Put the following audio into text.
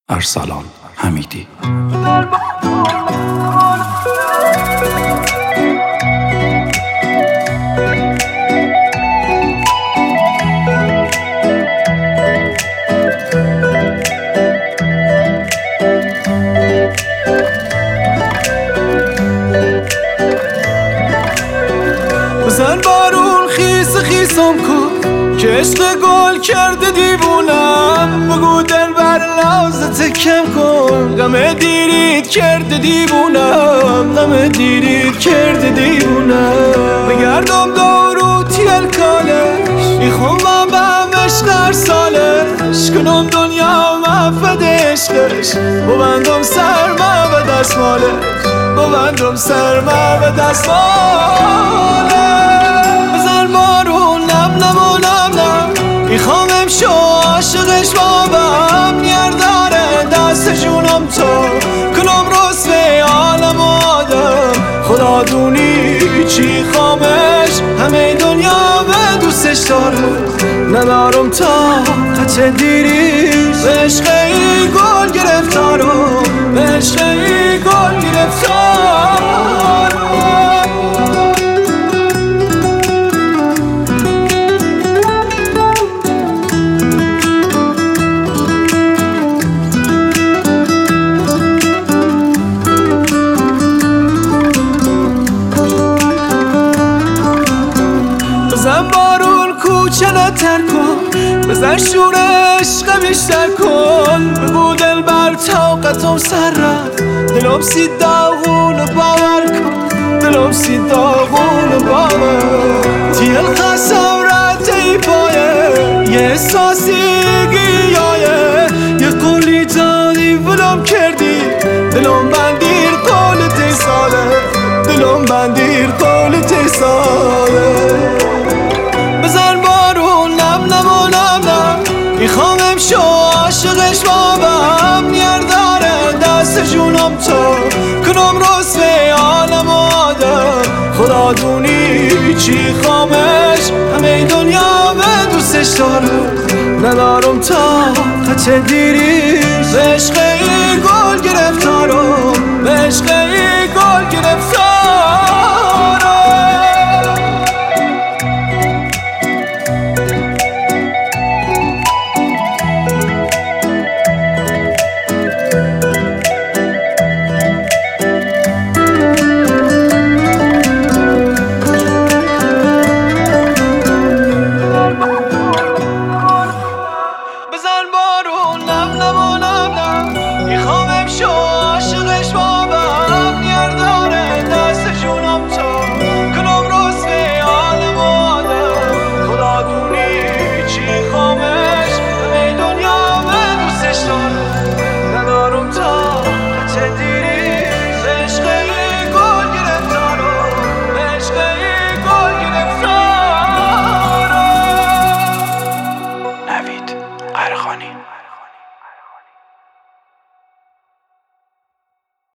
ارسلان حمیدی. بزن بارون خیس خیسم کن که عشق گل کرده دیوونم. بگو دل بر لحظت کم کن، غم دیرید کرده دیوونم، غم دیرید کرده دیوونم. بگردم دورو تیل کالش میخوام به هم عشق هر سالش کنم دنیا مفد عشقش. ببندم سرما و دستمالش، ببندم سرما و دستمالش. بزن بارون نم نم و نم نم، میخوام امشو عاشقش بابم. نیر داره دست جونم تو کنم رسوه عالم و آدم. خدا دونی چی خامش همه دنیا به دوستش داره. ندارم طاقت دیریش به عشقی گل گرفتارم، به عشقی گل گرفتارم. بزن بارون کوچه نتر کن، بزن شور عشق بیشتر کن. بگو دل بر طاقتم سر رفت، دلم سی داغون باور کن، دلم سی داغون باور. تیل قسم رد ای پایه یه احساسی گیایه، یه قولی دادی ولم کردی دلم بندیر قول تی ساله، دلم بندیر قول تی ساله. بزن بارون نم نم و نم نم، میخوام امشو عاشقش بابم. نیر داره دست جونم تو کنم رسوه عالم و آدم. خدا دونی چی خامش همه دنیا به دوستش داره. ندارم طاقت دیریش به عشقی گل گرفتارم، به عشقی گل گرفتارم. میخوام امشو عاشقش بابم. نیر داره دست جونم تو کنم رسوه عالم و آدم. خدا دونی چی خامش همه دنیا به دوستش داره. ندارم طاقت